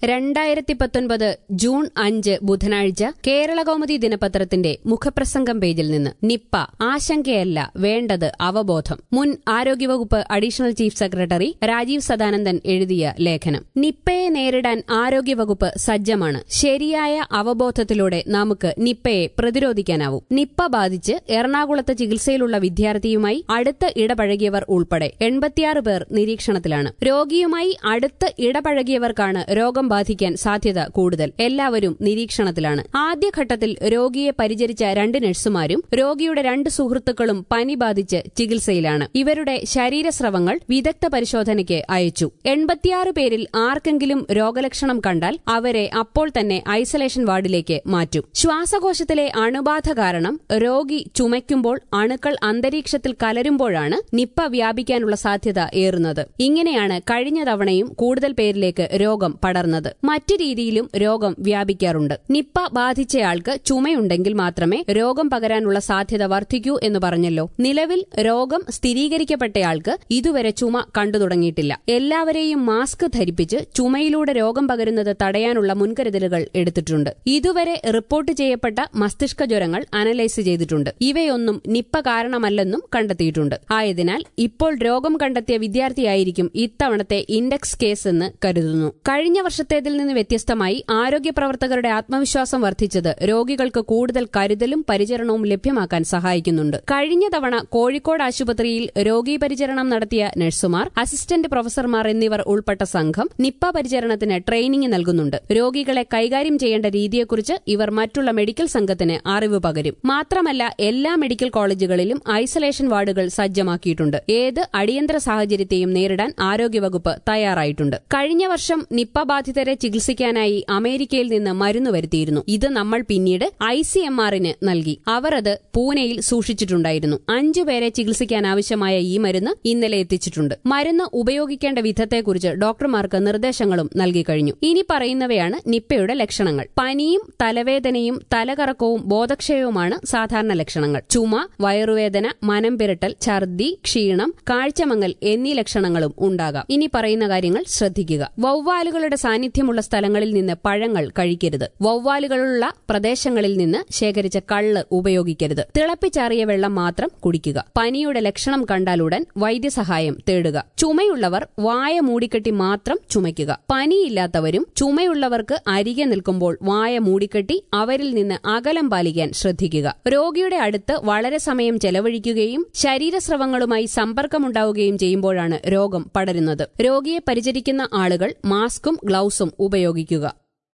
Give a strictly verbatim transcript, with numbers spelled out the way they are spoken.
രണ്ടായിരത്തി പത്തൊൻപത് ജൂൺ അഞ്ച് ബുധനാഴ്ച കേരളകൗമുദി ദിനപത്രത്തിന്റെ മുഖപ്രസംഗം പേജിൽ നിന്ന് നിപ്പ ആശങ്കയല്ല വേണ്ടത് അവബോധം. മുൻ ആരോഗ്യവകുപ്പ് additional chief secretary Rajeev Sadanandan എഴുതിയ ലേഖനം. നിപ്പയെ നേരിടാൻ ആരോഗ്യവകുപ്പ് സജ്ജമാണ്. ശരിയായ അവബോധത്തിലൂടെ നമുക്ക് നിപ്പയെ പ്രതിരോധിക്കാനാവും. നിപ്പ ബാധിച്ച് എറണാകുളത്ത് ചികിത്സയിലുള്ള വിദ്യാർത്ഥിയുമായി അടുത്ത് ഇടപഴകിയവർ ഉൾപ്പെടെ എൺപത്തിയാറ് പേർ നിരീക്ഷണത്തിലാണ്. രോഗിയുമായി അടുത്ത് ഇടപഴകിയവർക്കാണ് രോഗം ബാധിക്കാൻ സാധ്യത കൂടുതൽ. എല്ലാവരും നിരീക്ഷണത്തിലാണ്. ആദ്യഘട്ടത്തിൽ രോഗിയെ പരിചരിച്ച രണ്ട് നഴ്സുമാരും രോഗിയുടെ രണ്ട് സുഹൃത്തുക്കളും പനി ബാധിച്ച് ചികിത്സയിലാണ്. ഇവരുടെ ശരീരസ്രവങ്ങൾ വിദഗ്ധ പരിശോധനയ്ക്ക് അയച്ചു. എൺപത്തിയാറ് പേരിൽ ആർക്കെങ്കിലും രോഗലക്ഷണം കണ്ടാൽ അവരെ അപ്പോൾ തന്നെ ഐസൊലേഷൻ വാർഡിലേക്ക് മാറ്റും. ശ്വാസകോശത്തിലെ അണുബാധ കാരണം രോഗി ചുമയ്ക്കുമ്പോൾ അണുക്കൾ അന്തരീക്ഷത്തിൽ കലരുമ്പോഴാണ് നിപ്പ വ്യാപിക്കാനുള്ള സാധ്യത ഏറുന്നത്. ഇങ്ങനെയാണ് കഴിഞ്ഞ തവണയും കൂടുതൽ പേരിലേക്ക് രോഗം പടർന്നത്. മറ്റു രീതിയിലും രോഗം വ്യാപിക്കാറുണ്ട്. നിപ്പ ബാധിച്ചയാൾക്ക് ചുമയുണ്ടെങ്കിൽ മാത്രമേ രോഗം പകരാനുള്ള സാധ്യത വർദ്ധിക്കൂ എന്ന് പറഞ്ഞല്ലോ. നിലവിൽ രോഗം സ്ഥിരീകരിക്കപ്പെട്ടയാൾക്ക് ഇതുവരെ ചുമ കണ്ടു തുടങ്ങിയിട്ടില്ല. എല്ലാവരെയും മാസ്ക് ധരിപ്പിച്ച് ചുമയിലൂടെ രോഗം പകരുന്നത് തടയാനുള്ള മുൻകരുതലുകൾ എടുത്തിട്ടുണ്ട്. ഇതുവരെ റിപ്പോർട്ട് ചെയ്യപ്പെട്ട മസ്തിഷ്ക ജ്വരങ്ങൾ അനലൈസ് ചെയ്തിട്ടുണ്ട്. ഇവയൊന്നും നിപ്പ കാരണമല്ലെന്നും കണ്ടെത്തിയിട്ടുണ്ട്. ആയതിനാൽ ഇപ്പോൾ രോഗം കണ്ടെത്തിയ വിദ്യാർത്ഥിയായിരിക്കും ഇത്തവണത്തെ ഇൻഡെക്സ് കേസ് എന്ന് കരുതുന്നു. കഴിഞ്ഞ വർഷത്തേതിൽ നിന്ന് വ്യത്യസ്തമായി ആരോഗ്യ പ്രവർത്തകരുടെ ആത്മവിശ്വാസം വർദ്ധിച്ചത് രോഗികൾക്ക് കൂടുതൽ കരുതലും പരിചരണവും ലഭ്യമാക്കാൻ സഹായിക്കുന്നുണ്ട്. കഴിഞ്ഞ തവണ കോഴിക്കോട് ആശുപത്രിയിൽ രോഗീ പരിചരണം നടത്തിയ നഴ്സുമാർ, അസിസ്റ്റന്റ് പ്രൊഫസർമാർ എന്നിവർ ഉൾപ്പെട്ട സംഘം നിപ്പ പരിചരണത്തിന് ട്രെയിനിംഗ് നൽകുന്നുണ്ട്. രോഗികളെ കൈകാര്യം ചെയ്യേണ്ട രീതിയെക്കുറിച്ച് ഇവർ മറ്റുള്ള മെഡിക്കൽ സംഘത്തിന് അറിവ് പകരും. മാത്രമല്ല, എല്ലാ മെഡിക്കൽ കോളേജുകളിലും ഐസൊലേഷൻ വാർഡുകൾ സജ്ജമാക്കിയിട്ടുണ്ട്. ഏത് അടിയന്തര സാഹചര്യത്തെയും നേരിടാൻ ആരോഗ്യവകുപ്പ് തയ്യാറായിട്ടുണ്ട്. കഴിഞ്ഞ വർഷം നിപ്പ ബാധിതരെ ചികിത്സിക്കാനായി അമേരിക്കയിൽ നിന്ന് മരുന്ന് വരുത്തിയിരുന്നു. ഇത് നമ്മൾ പിന്നീട് ഐ സി എം ആറിന് നൽകി. അവർ അത് പൂനെയിൽ സൂക്ഷിച്ചിട്ടുണ്ടായിരുന്നു. അഞ്ചുപേരെ ചികിത്സിക്കാനാവശ്യമായ ഈ മരുന്ന് ഇന്നലെ എത്തിച്ചിട്ടുണ്ട്. മരുന്ന് ഉപയോഗിക്കേണ്ട വിധത്തെക്കുറിച്ച് ഡോക്ടർമാർക്ക് നിർദ്ദേശങ്ങളും നൽകിക്കഴിഞ്ഞു. ഇനി പറയുന്നവയാണ് നിപ്പയുടെ ലക്ഷണങ്ങൾ. പനിയും തലവേദനയും തലകറക്കവും ബോധക്ഷയവുമാണ് സാധാരണ ലക്ഷണങ്ങൾ. ചുമ, വയറുവേദന, മനം പിരട്ടൽ, ഛർദി, ക്ഷീണം, കാഴ്ചമങ്ങൽ എന്നീ ലക്ഷണങ്ങളും ഉണ്ടാകാം. ഇനി പറയുന്ന കാര്യങ്ങൾ ശ്രദ്ധിക്കുക. വവ്വാലുകളുടെ സാന്നിധ്യമുള്ള സ്ഥലങ്ങളിൽ നിന്ന് പഴങ്ങൾ കഴിക്കരുത്. വവ്വാലുകളുള്ള പ്രദേശങ്ങളിൽ നിന്ന് ശേഖരിച്ച കള്ള് ഉപയോഗിക്കരുത്. തിളപ്പിച്ചാറിയ വെള്ളം മാത്രം കുടിക്കുക. പനിയുടെ ലക്ഷണം കണ്ടാലുടൻ വൈദ്യസഹായം തേടുക. ചുമയുള്ളവർ വായ മൂടിക്കെട്ടി മാത്രം ചുമയ്ക്കുക. പനിയില്ലാത്തവരും ചുമയുള്ളവർക്ക് അരികെ നിൽക്കുമ്പോൾ വായ മൂടിക്കെട്ടി അവരിൽ നിന്ന് അകലം പാലിക്കാൻ ശ്രദ്ധിക്കുക. രോഗിയുടെ അടുത്ത് വളരെ സമയം ചെലവഴിക്കുകയും ശരീരസ്രവങ്ങളുമായി സമ്പർക്കമുണ്ടാവുകയും ചെയ്യുമ്പോഴാണ് രോഗം പടരുന്നത്. രോഗിയെ പരിചരിക്കുന്ന ആളുകൾ മാസ്കും ഗ്ലൌസും ഉപയോഗിക്കുക.